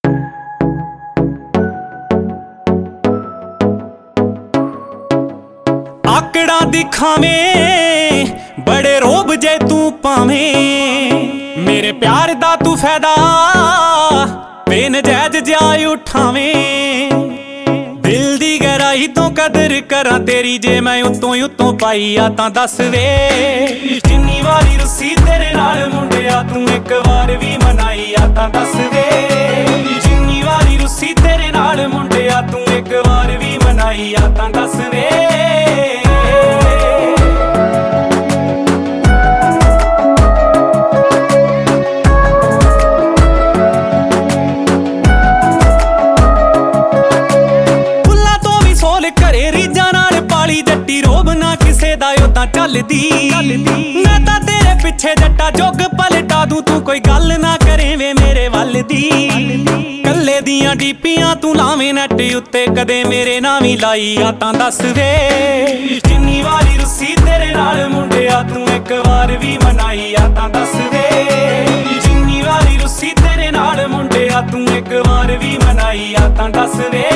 ਆਕੜਾਂ ਦਿਖਾਵੇਂ बड़े रोब जे तू पावें, मेरे प्यार दा तू फायदा बेनजायज जाय उठावें। दिल दी गहराई तो कदर करा तेरी, जे मैं उत्तों उत्तों पाई आ तां दस वे। जिन्नी वारी रुसी तेरे नाल मुंडिया तू एक बार भी मनाई आ तां दस वे। जिन्नी वारी रुसी तेरे नाल मुंडिया तू एक बार भी मनाई आ तां दस वे। चलदी मैं तां तेरे पिछे जट्टा जुग पलटा दूं, तू कोई गल ना करे वे मेरे वल दी। कल्ले दियां डीपियां तू लावें नैट उत्ते, कदे मेरे नाम ही लाई आ तां दस वे। जिन्नी वारी रुसी तेरे नाल मुंडिया तू एक बार भी मनाई आ तां दस वे। जिन्नी वारी रुसी तेरे नाल मुंडिया तू एक बार भी मनाई आ तां दस वे।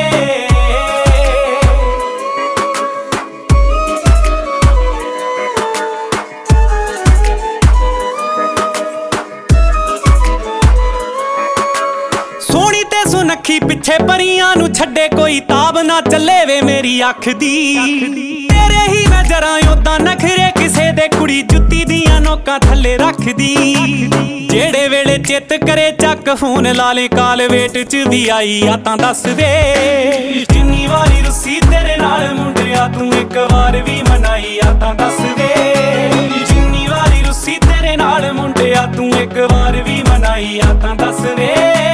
सुनखी पिछे परियां नू छड्डे कोई ताब ना चले वे मेरी अख दी। तेरे ही मैं जरा ओदा नखरे किसे दे, कुड़ी जुत्ती दियां नोकां थल्ले रख दी। जेड़े वेले चित करे चक फोन ला ले, काल वेट च भी आई आ तां दस वे। जिन्नी वारी रुसी तेरे नाल मुंडिया तू एक बार भी मनाई आ तां दस वे। जिन्नी वारी रुसी तेरे नाल मुंडिया तू एक बार भी मनाई आ तां दस वे।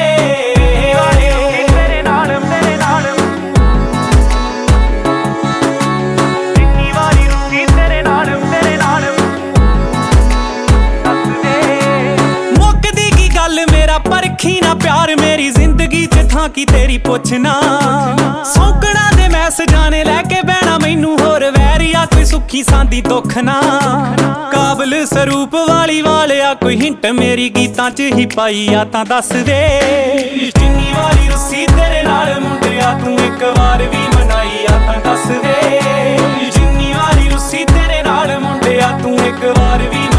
परखी ना प्यार मेरी जिंदगी च थां की तेरी पुछना। सौकड़ा दे मैस जाने लैके बैणा मैनू होर वैरिया, कोई सुखी सांदी दुख ना। काबल सरूप वाली वालिया कोई हिंट मेरी गीतां च ही पाई आ तां दस वे। जिन्नी वारी रुसी तेरे नाल मुंडिया तू एक बार भी मनाई आ तां दस वे। जिन्नी वारी रुसी तेरे नाल मुंडिया तू एक बार भी